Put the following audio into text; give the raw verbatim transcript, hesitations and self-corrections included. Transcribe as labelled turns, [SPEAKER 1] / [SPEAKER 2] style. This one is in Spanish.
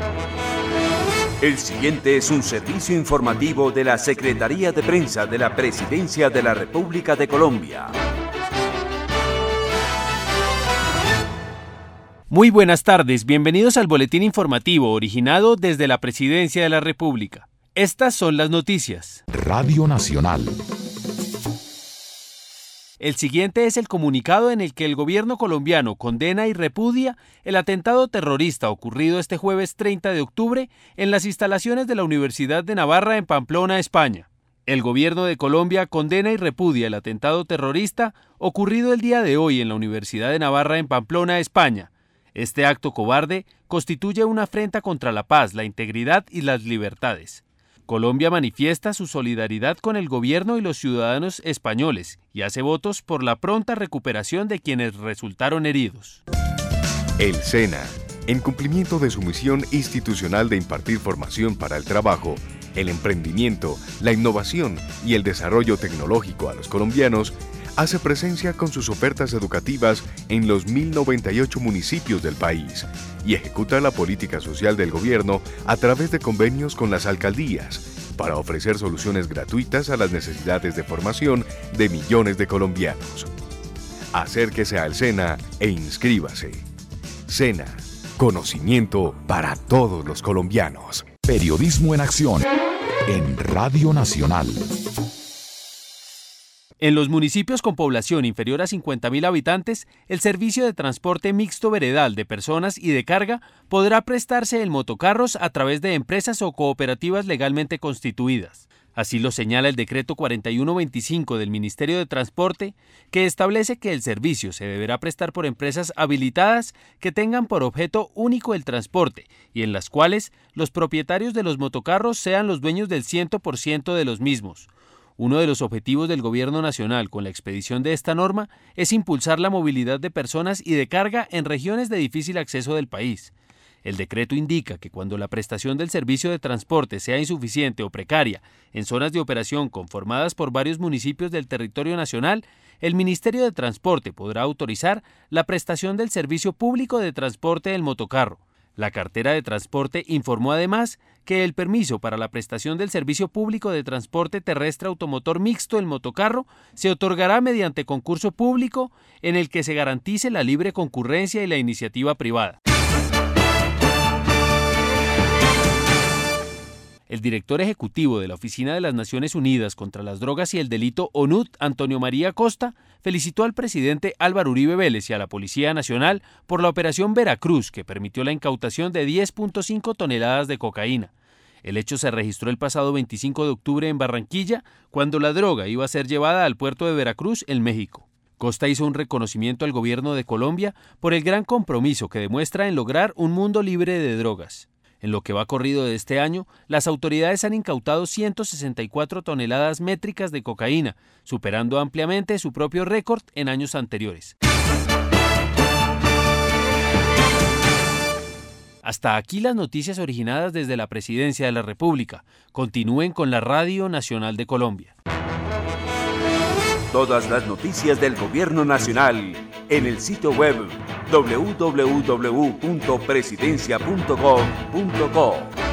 [SPEAKER 1] El siguiente es un servicio informativo de la Secretaría de Prensa de la Presidencia de la República de Colombia.
[SPEAKER 2] Muy buenas tardes, bienvenidos al boletín informativo originado desde la Presidencia de la República. Estas son las noticias.
[SPEAKER 3] Radio Nacional.
[SPEAKER 2] El siguiente es el comunicado en el que el gobierno colombiano condena y repudia el atentado terrorista ocurrido este jueves treinta de octubre en las instalaciones de la Universidad de Navarra en Pamplona, España. El gobierno de Colombia condena y repudia el atentado terrorista ocurrido el día de hoy en la Universidad de Navarra en Pamplona, España. Este acto cobarde constituye una afrenta contra la paz, la integridad y las libertades. Colombia manifiesta su solidaridad con el gobierno y los ciudadanos españoles y hace votos por la pronta recuperación de quienes resultaron heridos.
[SPEAKER 4] El SENA, en cumplimiento de su misión institucional de impartir formación para el trabajo, el emprendimiento, la innovación y el desarrollo tecnológico a los colombianos, hace presencia con sus ofertas educativas en los mil noventa y ocho municipios del país y ejecuta la política social del gobierno a través de convenios con las alcaldías para ofrecer soluciones gratuitas a las necesidades de formación de millones de colombianos. Acérquese al SENA e inscríbase. SENA, conocimiento para todos los colombianos.
[SPEAKER 3] Periodismo en acción en Radio Nacional.
[SPEAKER 2] En los municipios con población inferior a cincuenta mil habitantes, el servicio de transporte mixto veredal de personas y de carga podrá prestarse en motocarros a través de empresas o cooperativas legalmente constituidas. Así lo señala el decreto cuarenta y uno veinticinco del Ministerio de Transporte, que establece que el servicio se deberá prestar por empresas habilitadas que tengan por objeto único el transporte y en las cuales los propietarios de los motocarros sean los dueños del cien por ciento de los mismos. Uno de los objetivos del Gobierno Nacional con la expedición de esta norma es impulsar la movilidad de personas y de carga en regiones de difícil acceso del país. El decreto indica que cuando la prestación del servicio de transporte sea insuficiente o precaria en zonas de operación conformadas por varios municipios del territorio nacional, el Ministerio de Transporte podrá autorizar la prestación del servicio público de transporte del motocarro. La cartera de transporte informó además que el permiso para la prestación del servicio público de transporte terrestre automotor mixto el motocarro se otorgará mediante concurso público en el que se garantice la libre concurrencia y la iniciativa privada. El director ejecutivo de la Oficina de las Naciones Unidas contra las Drogas y el Delito ONUD, Antonio María Costa, felicitó al presidente Álvaro Uribe Vélez y a la Policía Nacional por la Operación Veracruz, que permitió la incautación de diez punto cinco toneladas de cocaína. El hecho se registró el pasado veinticinco de octubre en Barranquilla, cuando la droga iba a ser llevada al puerto de Veracruz, en México. Costa hizo un reconocimiento al gobierno de Colombia por el gran compromiso que demuestra en lograr un mundo libre de drogas. En lo que va corrido de este año, las autoridades han incautado ciento sesenta y cuatro toneladas métricas de cocaína, superando ampliamente su propio récord en años anteriores. Hasta aquí las noticias originadas desde la Presidencia de la República. Continúen con la Radio Nacional de Colombia.
[SPEAKER 1] Todas las noticias del Gobierno Nacional en el sitio web doble u doble u doble u punto presidencia punto gov punto co.